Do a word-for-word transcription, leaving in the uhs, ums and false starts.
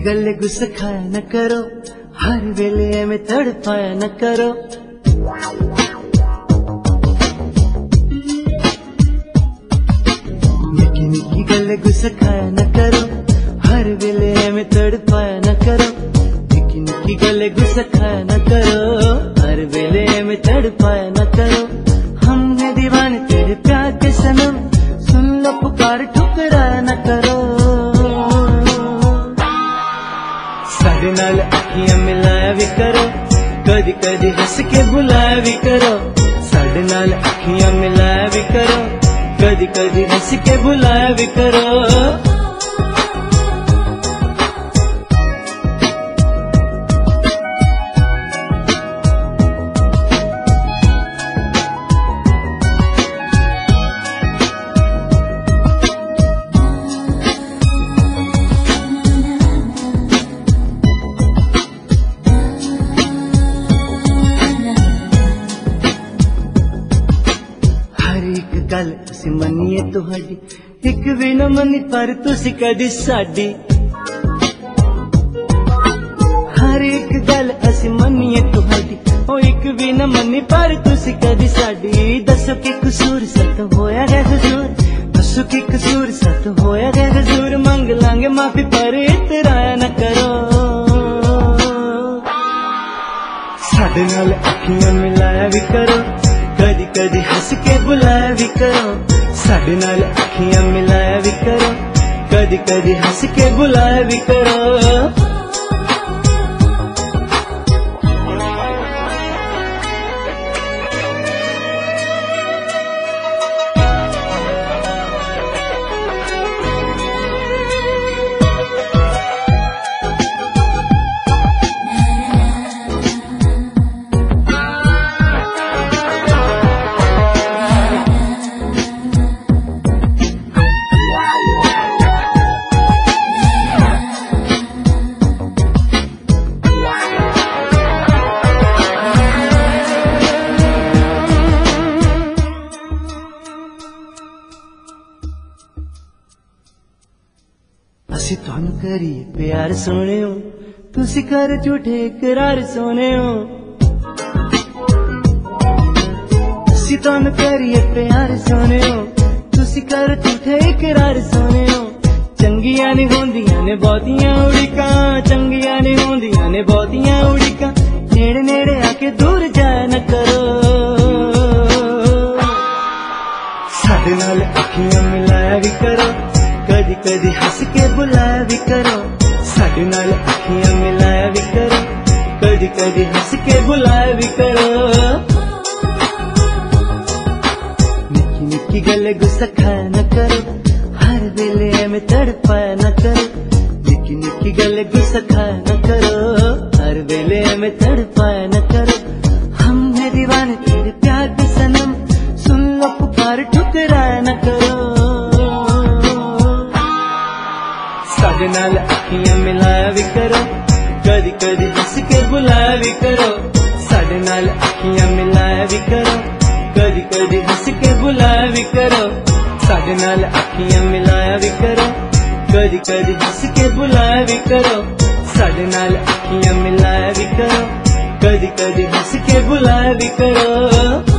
गल गुस्सा खाया न करो, हर वेले में तड़पाया न करो। निकी निकी गल गुस्सा खाया न करो, हर वेले में तड़पाया न करो। निकी निकी गल गुस्सा खाया न करो, हर वेले में तड़पाया न करो। हमने दीवाने तेरे प्यार के सनम, सुन लो पुकार ठुकराया न करो। साडे नाल अखियां मिलाया भी करो, कदी कदी हंस के बुलाया भी करो। साडे नाल अखियां मिलाया भी करो, कदी कदी हंस के बुलाया भी करो। गल तुसी मन्निए तुहाडी, एक भी न मनी पर तुसी कदी साडी। हर एक गल असी मन्निए तुहाडी, ओ एक भी न मनी पर तुसी कदी साडी। दसो की कसूर सत होया है हुजूर, दसो की कसूर सत होया है हुजूर। मंग लांगे माफी पर इतराया न करो। साडे नाल अखियां मिलाया भी करो, कदी कदी हंस के बुलाया भी करो। साडे नाल अखियां मिलाया भी करो, कदी कदी हंस के बुलाया भी करो। असी तुहानू करिए प्यार सोने हो, तुसी कर झूठे करार सोने हो। असी तुहानू करिए प्यार सोने हो, तुसी कर झूठे करार सोने हो। चंगियां ने होंदियां ने बहुतियां उड़िकां, चंगियां ने होंदियां ने बहुतियां उड़िकां। नेड़े नेड़े आके दूर जाया न करो। साडे नाल अखियां मिलाया भी करो, कदी कदी हंस के बुलाया भी करो। साडे नाल अखियां मिलाया भी करो, कदी कदी हंस के बुलाया भी करो। निकी निकी गल गुस्सा खाया न करो, हर वेले में तड़पाया न करो। निकी निकी गल गुस्सा खाया न करो, हर वेले में तड़पाया न करो। हमने दीवाने तेरे प्यार के सनम, सुन लो पुकार ठुकराया न करो। साडे नाल अखियां मिलाया भी करो, कदी कदी हंस के बुलाया भी करो। साडे नाल अखियां मिलाया भी करो, कदी कदी हंस के बुलाया भी करो। साडे नाल अखियां मिलाया भी करो, कदी कदी हंस के बुलाया भी करो। साडे नाल अखियां मिलाया भी करो, कदी कदी हंस के बुलाया भी करो।